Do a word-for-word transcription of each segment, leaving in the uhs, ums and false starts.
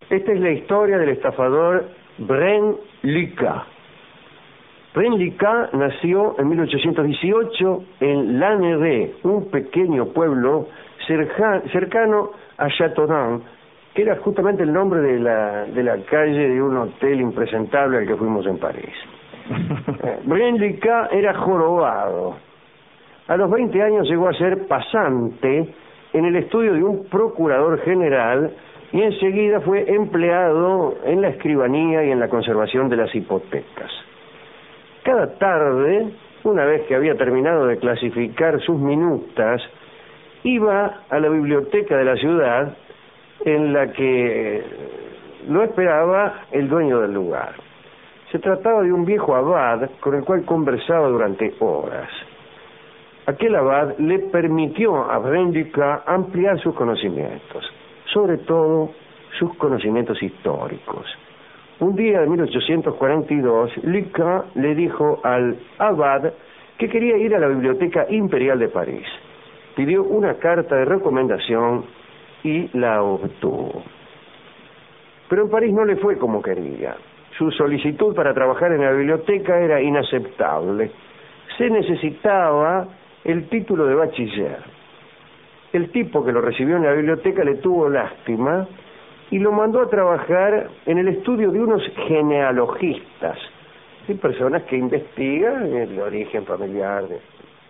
Esta es la historia del estafador Bren Lyka. Bren Lyka nació en mil ochocientos dieciocho en Lannéry, un pequeño pueblo cerca, cercano a Châteaudun, que era justamente el nombre de la, de la calle de un hotel impresentable al que fuimos en París. Bren Lyka era jorobado. A los veinte años llegó a ser pasante en el estudio de un procurador general y enseguida fue empleado en la escribanía y en la conservación de las hipotecas. Cada tarde, una vez que había terminado de clasificar sus minutas, iba a la biblioteca de la ciudad en la que lo esperaba el dueño del lugar. Se trataba de un viejo abad con el cual conversaba durante horas. Aquel abad le permitió a Bren Lyka ampliar sus conocimientos, sobre todo sus conocimientos históricos. Un día de mil ochocientos cuarenta y dos, Lyka le dijo al abad que quería ir a la Biblioteca Imperial de París. Pidió una carta de recomendación y la obtuvo. Pero en París no le fue como quería. Su solicitud para trabajar en la biblioteca era inaceptable. Se necesitaba el título de bachiller. El tipo que lo recibió en la biblioteca le tuvo lástima y lo mandó a trabajar en el estudio de unos genealogistas, ¿sí? Personas que investigan el origen familiar de,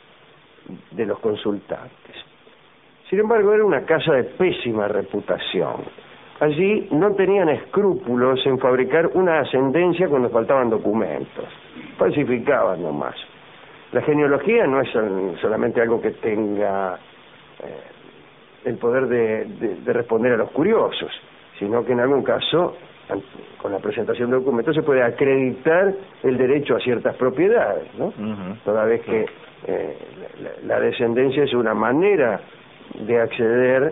de los consultantes. Sin embargo, era una casa de pésima reputación. Allí no tenían escrúpulos en fabricar una ascendencia cuando faltaban documentos. Falsificaban nomás. La genealogía no es solamente algo que tenga eh, el poder de, de, de responder a los curiosos, sino que en algún caso, con la presentación de documentos, se puede acreditar el derecho a ciertas propiedades, ¿no? Uh-huh. Toda vez que eh, la, la descendencia es una manera de acceder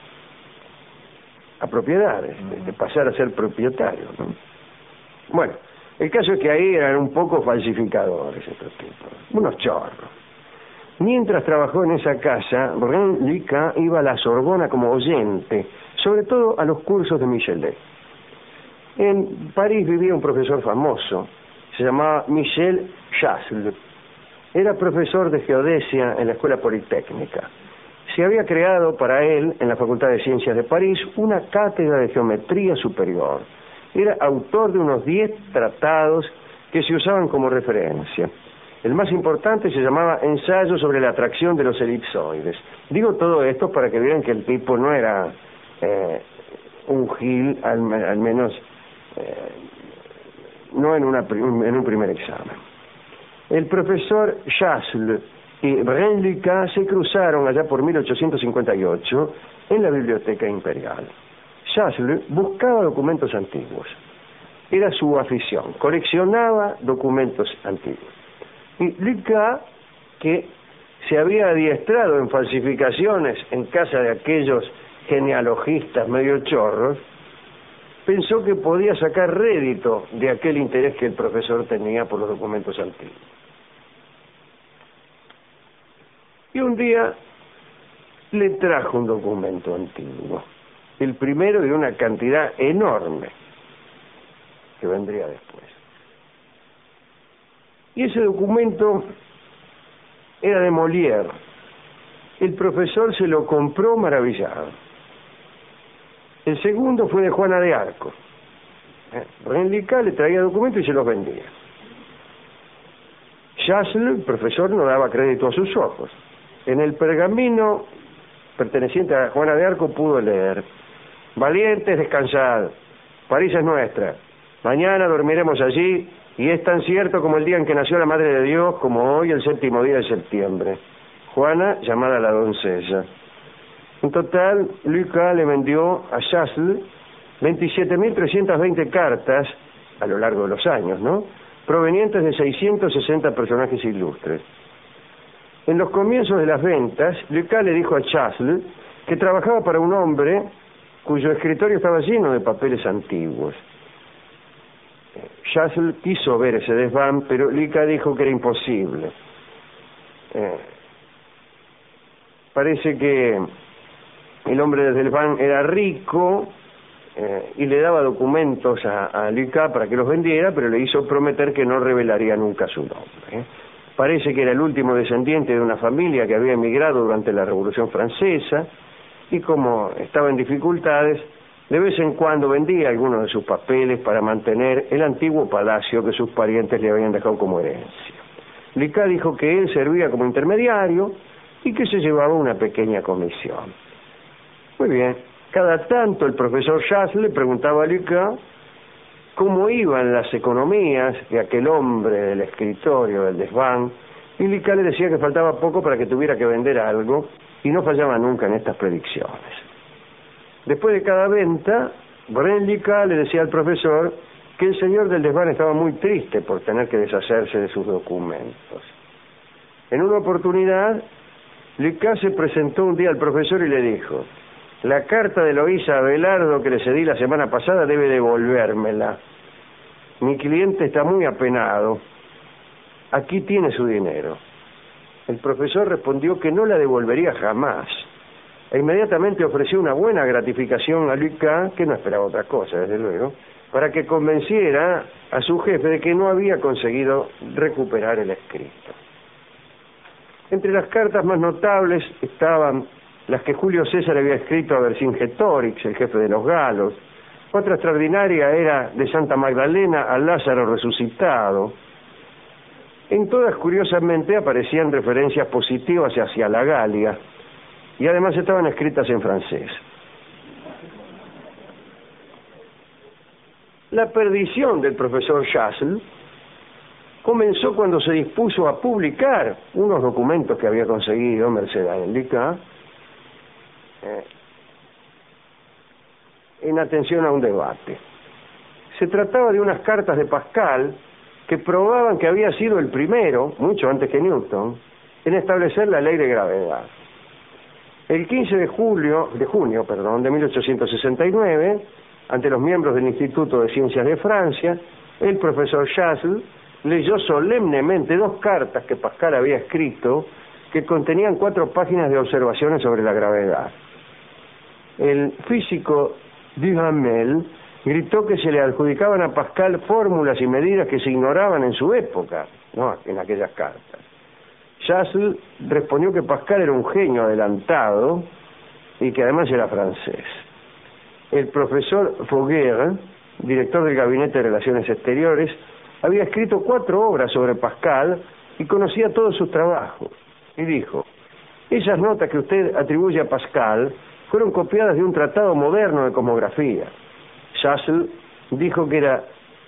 a propiedades, uh-huh. de pasar a ser propietario, ¿no? Bueno, el caso es que ahí eran un poco falsificadores estos tipos, unos chorros. Mientras trabajó en esa casa, Bren Lyka iba a la Sorbona como oyente, sobre todo a los cursos de Michelet. En París vivía un profesor famoso, se llamaba Michel Chasles. Era profesor de geodesia en la Escuela Politécnica. Se había creado para él, en la Facultad de Ciencias de París, una cátedra de geometría superior. Era autor de unos diez tratados que se usaban como referencia. El más importante se llamaba Ensayo sobre la atracción de los elipsoides. Digo todo esto para que vean que el tipo no era eh, un gil, al, al menos eh, no en, una, en un primer examen. El profesor Chasles y Bren Lyka se cruzaron allá por mil ochocientos cincuenta y ocho en la Biblioteca Imperial. Chasles buscaba documentos antiguos. Era su afición, coleccionaba documentos antiguos. Y Lyka, que se había adiestrado en falsificaciones en casa de aquellos genealogistas medio chorros, pensó que podía sacar rédito de aquel interés que el profesor tenía por los documentos antiguos. Y un día le trajo un documento antiguo, el primero de una cantidad enorme que vendría después. Y ese documento era de Molière. El profesor se lo compró maravillado. El segundo fue de Juana de Arco. Eh, Bren Lyka le traía documentos y se los vendía. Chasles, el profesor, no daba crédito a sus ojos. En el pergamino perteneciente a Juana de Arco pudo leer: valientes, descansad, París es nuestra, mañana dormiremos allí, y es tan cierto como el día en que nació la Madre de Dios, como hoy el séptimo día de septiembre. Juana, llamada la doncella. En total, Lyka le vendió a Chasles veintisiete mil trescientas veinte cartas a lo largo de los años, ¿no?, provenientes de seiscientos sesenta personajes ilustres. En los comienzos de las ventas, Lyka le dijo a Chasles que trabajaba para un hombre cuyo escritorio estaba lleno de papeles antiguos. Chasles quiso ver ese desván, pero Lyka dijo que era imposible. Eh, parece que el hombre del desván era rico eh, y le daba documentos a, a Lucas para que los vendiera, pero le hizo prometer que no revelaría nunca su nombre. ¿eh? Parece que era el último descendiente de una familia que había emigrado durante la Revolución Francesa, y como estaba en dificultades, de vez en cuando vendía algunos de sus papeles para mantener el antiguo palacio que sus parientes le habían dejado como herencia. Lucas dijo que él servía como intermediario y que se llevaba una pequeña comisión. Muy bien, cada tanto el profesor Chasles le preguntaba a Lucas cómo iban las economías de aquel hombre del escritorio, del desván, y Lucas le decía que faltaba poco para que tuviera que vender algo, y no fallaba nunca en estas predicciones. Después de cada venta, Bren Lucas le decía al profesor que el señor del desván estaba muy triste por tener que deshacerse de sus documentos. En una oportunidad, Lucas se presentó un día al profesor y le dijo: la carta de Loísa Abelardo que le cedí la semana pasada debe devolvérmela. Mi cliente está muy apenado. Aquí tiene su dinero. El profesor respondió que no la devolvería jamás, e inmediatamente ofreció una buena gratificación a Lucas, que no esperaba otra cosa, desde luego, para que convenciera a su jefe de que no había conseguido recuperar el escrito. Entre las cartas más notables estaban las que Julio César había escrito a Vercingetorix, el jefe de los galos. Otra extraordinaria era de Santa Magdalena a Lázaro resucitado. En todas, curiosamente, aparecían referencias positivas hacia la Galia, y además estaban escritas en francés. La perdición del profesor Chasles comenzó cuando se dispuso a publicar unos documentos que había conseguido merced a Lucas, eh, en atención a un debate. Se trataba de unas cartas de Pascal que probaban que había sido el primero, mucho antes que Newton, en establecer la ley de gravedad. El quince de julio, de junio, perdón, de mil ochocientos sesenta y nueve, ante los miembros del Instituto de Ciencias de Francia, el profesor Chasles leyó solemnemente dos cartas que Pascal había escrito que contenían cuatro páginas de observaciones sobre la gravedad. El físico Duhamel gritó que se le adjudicaban a Pascal fórmulas y medidas que se ignoraban en su época, no en aquellas cartas. Chasles respondió que Pascal era un genio adelantado y que además era francés. El profesor Foguer, director del Gabinete de Relaciones Exteriores, había escrito cuatro obras sobre Pascal y conocía todos sus trabajos. Y dijo: esas notas que usted atribuye a Pascal fueron copiadas de un tratado moderno de cosmografía. Chasles dijo que era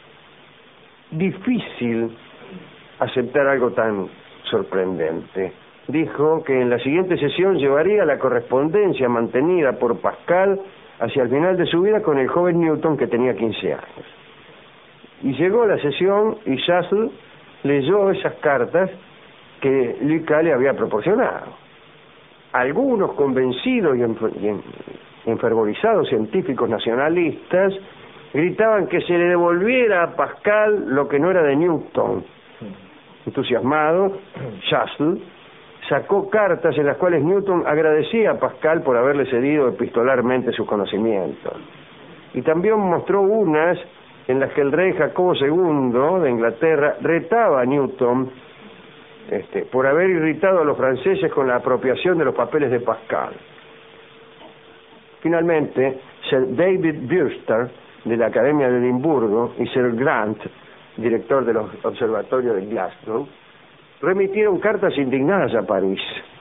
difícil aceptar algo tan sorprendente. Dijo que en la siguiente sesión llevaría la correspondencia mantenida por Pascal hacia el final de su vida con el joven Newton, que tenía quince años. Y llegó la sesión y Chasles leyó esas cartas que Lucas le había proporcionado. Algunos convencidos y, enfer y enfervorizados científicos nacionalistas gritaban que se le devolviera a Pascal lo que no era de Newton. Entusiasmado, Chasles sacó cartas en las cuales Newton agradecía a Pascal por haberle cedido epistolarmente sus conocimientos. Y también mostró unas en las que el rey Jacobo segundo de Inglaterra retaba a Newton este, por haber irritado a los franceses con la apropiación de los papeles de Pascal. Finalmente, Sir David Brewster, de la Academia de Edimburgo, y Sir Grant, director de los observatorios de Glasgow, remitieron cartas indignadas a París.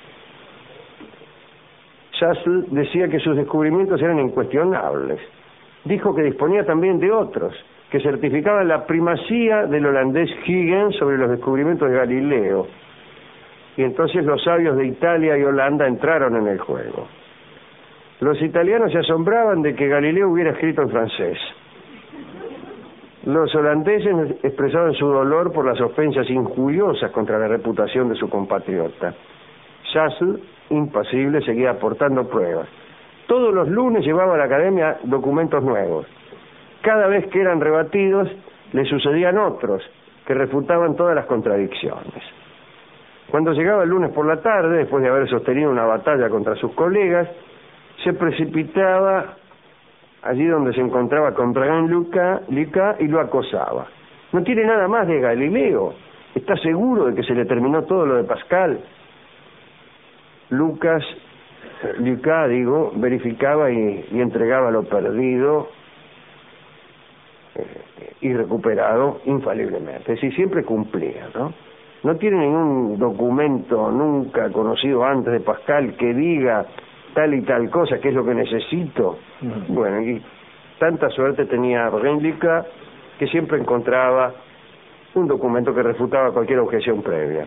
Chasles decía que sus descubrimientos eran incuestionables. Dijo que disponía también de otros, que certificaban la primacía del holandés Huygens sobre los descubrimientos de Galileo. Y entonces los sabios de Italia y Holanda entraron en el juego. Los italianos se asombraban de que Galileo hubiera escrito en francés. Los holandeses expresaban su dolor por las ofensas injuriosas contra la reputación de su compatriota. Chasles, impasible, seguía aportando pruebas. Todos los lunes llevaba a la academia documentos nuevos. Cada vez que eran rebatidos, le sucedían otros que refutaban todas las contradicciones. Cuando llegaba el lunes por la tarde, después de haber sostenido una batalla contra sus colegas, se precipitaba allí donde se encontraba con Brén Lucas, y lo acosaba. No tiene nada más de Galileo. ¿Está seguro de que se le terminó todo lo de Pascal? Lucas, Lucas, digo, verificaba y, y entregaba lo perdido eh, y recuperado infaliblemente. Es decir, siempre cumplía, ¿no? No tiene ningún documento nunca conocido antes de Pascal que diga tal y tal cosa, que es lo que necesito. Uh-huh. Bueno, y tanta suerte tenía Renlica que siempre encontraba un documento que refutaba cualquier objeción previa.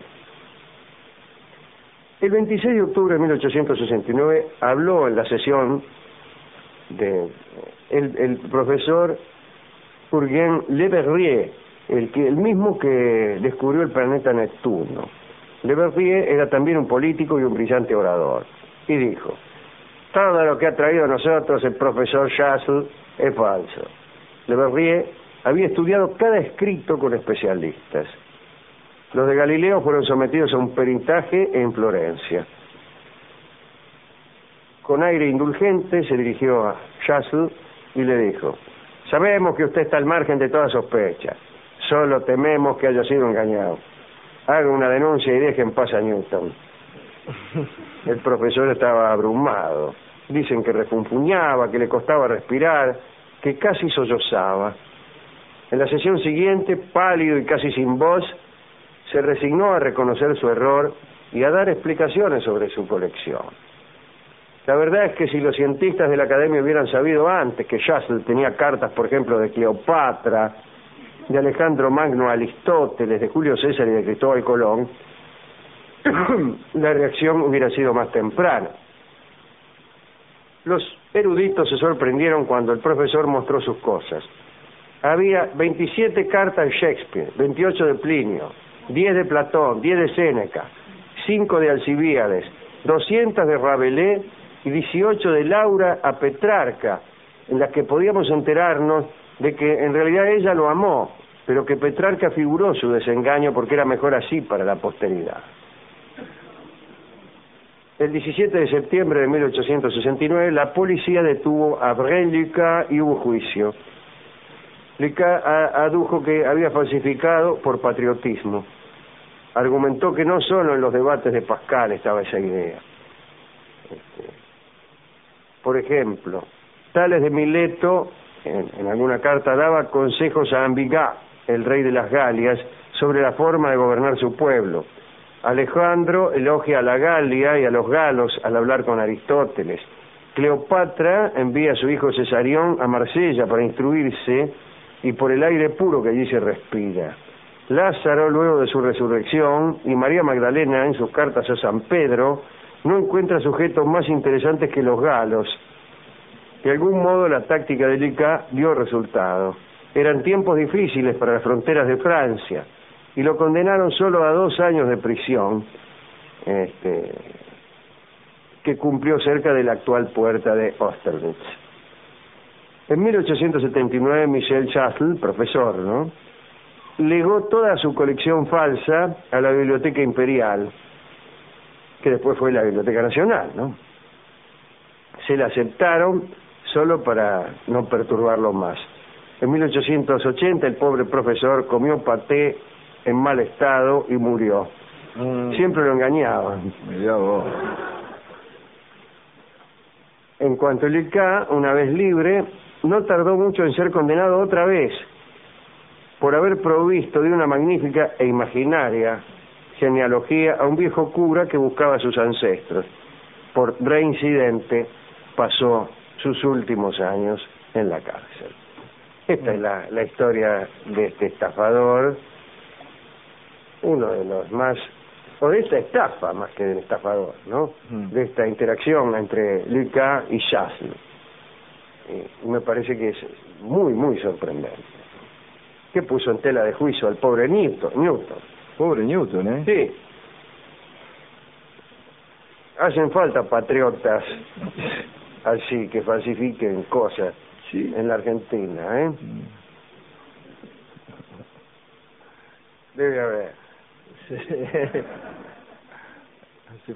El veintiséis de octubre de mil ochocientos sesenta y nueve habló en la sesión de el, el profesor Urbain Le Verrier, el, que, el mismo que descubrió el planeta Neptuno. Le Verrier era también un político y un brillante orador, y dijo: todo lo que ha traído a nosotros el profesor Chasles es falso. Le Verrier había estudiado cada escrito con especialistas. Los de Galileo fueron sometidos a un peritaje en Florencia. Con aire indulgente se dirigió a Chasles y le dijo: sabemos que usted está al margen de toda sospecha, solo tememos que haya sido engañado. Haga una denuncia y deje en paz a Newton. El profesor estaba abrumado. Dicen que refunfuñaba, que le costaba respirar, que casi sollozaba. En la sesión siguiente, pálido y casi sin voz, se resignó a reconocer su error y a dar explicaciones sobre su colección. La verdad es que si los cientistas de la Academia hubieran sabido antes que Chasles tenía cartas, por ejemplo, de Cleopatra, de Alejandro Magno a Aristóteles, de Julio César y de Cristóbal Colón, la reacción hubiera sido más temprana. Los eruditos se sorprendieron cuando el profesor mostró sus cosas. Había veintisiete cartas de Shakespeare, veintiocho de Plinio, diez de Platón, diez de Séneca, cinco de Alcibíades, doscientas de Rabelais y dieciocho de Laura a Petrarca, en las que podíamos enterarnos de que en realidad ella lo amó, pero que Petrarca figuró su desengaño porque era mejor así para la posteridad. El diecisiete de septiembre de mil ochocientos sesenta y nueve la policía detuvo a Brén Lucas y hubo juicio. Lucas adujo que había falsificado por patriotismo. Argumentó que no solo en los debates de Pascal estaba esa idea. Este, por ejemplo, Tales de Mileto, en, en alguna carta, daba consejos a Ambigat, el rey de las Galias, sobre la forma de gobernar su pueblo. Alejandro elogia a la Galia y a los galos al hablar con Aristóteles. Cleopatra envía a su hijo Cesarión a Marsella para instruirse y por el aire puro que allí se respira. Lázaro, luego de su resurrección, y María Magdalena, en sus cartas a San Pedro, no encuentra sujetos más interesantes que los galos. De algún modo la táctica de Lucas dio resultado. Eran tiempos difíciles para las fronteras de Francia, y lo condenaron solo a dos años de prisión, este, que cumplió cerca de la actual puerta de Austerlitz. En mil ochocientos setenta y nueve, Michel Chasles, profesor, ¿no?, legó toda su colección falsa a la Biblioteca Imperial, que después fue la Biblioteca Nacional, ¿no? Se la aceptaron solo para no perturbarlo más. En mil ochocientos ochenta el pobre profesor comió paté en mal estado y murió. Mm. Siempre lo engañaban. Mirá vos. En cuanto a Lucas, una vez libre, no tardó mucho en ser condenado otra vez por haber provisto de una magnífica e imaginaria genealogía a un viejo cura que buscaba a sus ancestros. Por reincidente pasó sus últimos años en la cárcel. Esta mm. es la, la historia de este estafador, uno de los más, o de esta estafa más que del estafador, ¿no? Mm. De esta interacción entre Lucas y Chasles. Y me parece que es muy, muy sorprendente. ¿Qué puso en tela de juicio al pobre Newton? Newton. Pobre Newton, ¿eh? Sí. Hacen falta patriotas así, que falsifiquen cosas, sí, en la Argentina, ¿eh? Mm. Debe haber. Sí.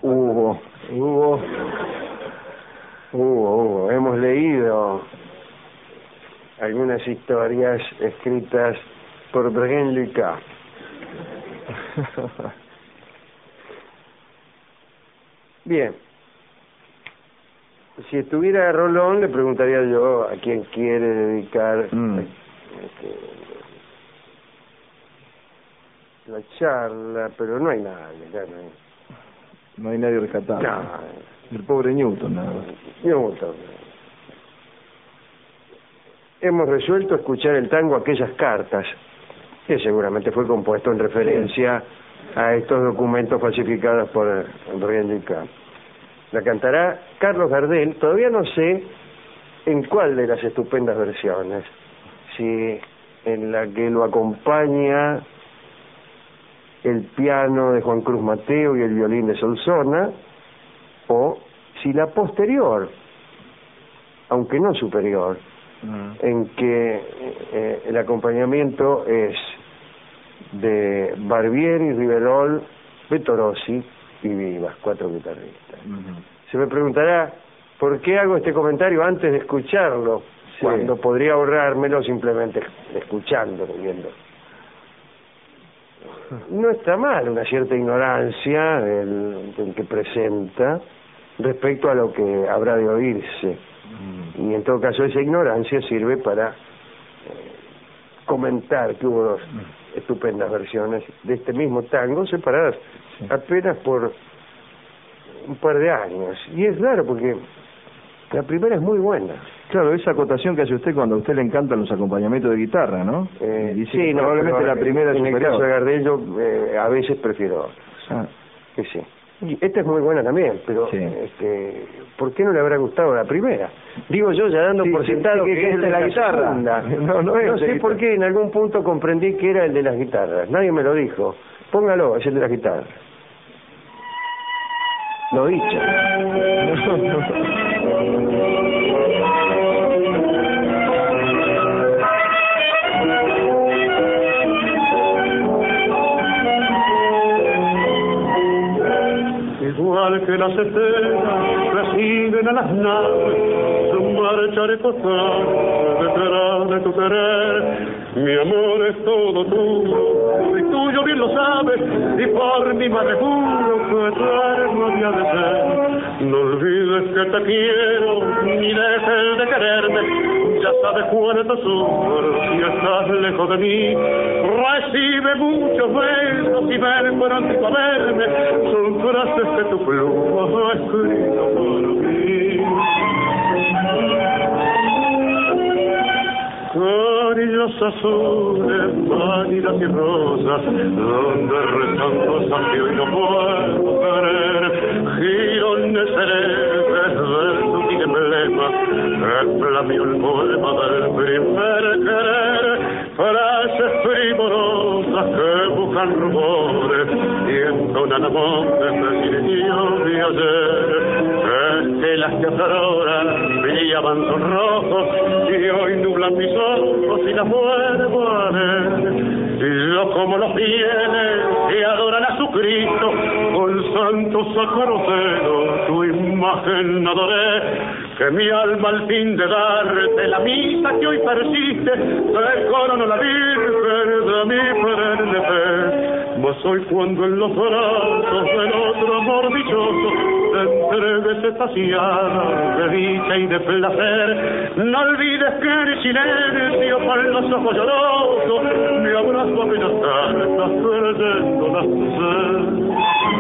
Hubo, hubo, hubo, hubo. Hemos leído algunas historias escritas por Brain Lucas. Bien. Si estuviera Rolón, le preguntaría yo a quién quiere dedicar Mm. este, la charla, pero no hay nadie, ya no hay. No hay nadie rescatado. No. El pobre Newton, nada más. Newton. Hemos resuelto escuchar el tango Aquellas Cartas, que seguramente fue compuesto en referencia a estos documentos falsificados por Brain Lucas. La cantará Carlos Gardel. Todavía no sé en cuál de las estupendas versiones, si en la que lo acompaña el piano de Juan Cruz Mateo y el violín de Solsona, o si la posterior, aunque no superior, Mm. en que eh, el acompañamiento es de Barbieri, Riverol, Beto Rossi y Vivas, cuatro guitarristas. Mm. Se me preguntará por qué hago este comentario antes de escucharlo, Sí. cuando podría ahorrármelo simplemente escuchándolo, viendo. No está mal una cierta ignorancia del, del que presenta respecto a lo que habrá de oírse. Mm. Y en todo caso esa ignorancia sirve para eh, comentar que hubo dos estupendas versiones de este mismo tango separadas Sí. apenas por un par de años. Y es raro porque la primera es muy buena. Claro, esa acotación que hace usted cuando a usted le encantan los acompañamientos de guitarra, ¿no? Eh, Dice sí, que no, probablemente pero la primera es en el superior. caso de Gardel yo eh, a veces prefiero otros. Ah, Que sí. Y esta es muy buena también, pero Sí. este, ¿por qué no le habrá gustado la primera? Digo yo, ya dando Sí, por sí, sentado sí, que, que es es de la guitarra. segunda. No, no es No de sé guitarra. por qué en algún punto comprendí que era el de las guitarras. Nadie me lo dijo. Póngalo, es el de las guitarras. Lo dicho. Igual que las estrellas reciben a las naves su marcha reposar detrás de tu querer. Mi amor es todo tuyo y tuyo bien lo sabes, y por mi madre juro que eterno había de ser. No olvides que te quiero ni dejes de quererme, ya sabes cuánto sufro si estás lejos de mí. Recibe muchos besos y ven pronto a verme, son frases que tu pluma ha escrito por mí. Carillas azules, válidas y rosas, donde rezan cosas que hoy no puedo querer. Girones celestes del sutil emblema, que flameó el poema del primer querer. Frases primorosas que buscan rumores y entonan amores de niños de ayer. Estelas que ahora brillaban sonrojos y hoy nublan mis ojos y las vuelvo a ver. Y yo como los fieles que adoran a su Cristo, con santo sacrocero tu imagen adoré. Que mi alma al fin de darte la misa que hoy persiste, te coronó la Virgen de mi perenne fe. Mas hoy cuando en los brazos del otro amor dichoso te entregues extasiada de dicha y de placer, no olvides que en silencio con los ojos llorosos mi abrazo apenas cartas creyendo las ser.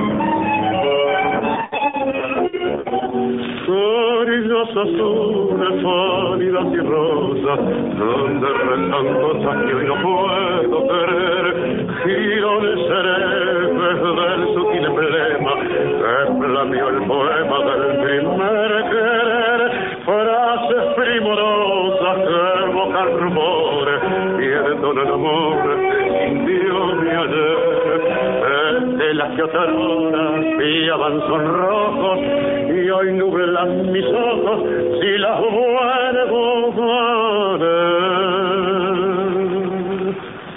Carillas azules, pálidas y rosas, donde rezan cosas que hoy no puedo querer. Girones herejes del sutil emblema, que flameó el poema del primer querer. Frases primorosas que evocan rumores y entonan amores que sintió mi ayer. De las que otra hora brillaban sonrojos y hoy nublan mis ojos si las vuelvo a ver.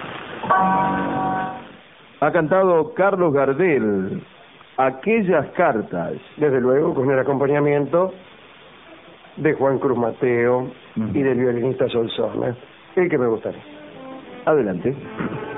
Ha cantado Carlos Gardel Aquellas Cartas. Desde luego, con el acompañamiento de Juan Cruz Mateo Ujú. y del violinista Solsona, el que me gustaría. Adelante.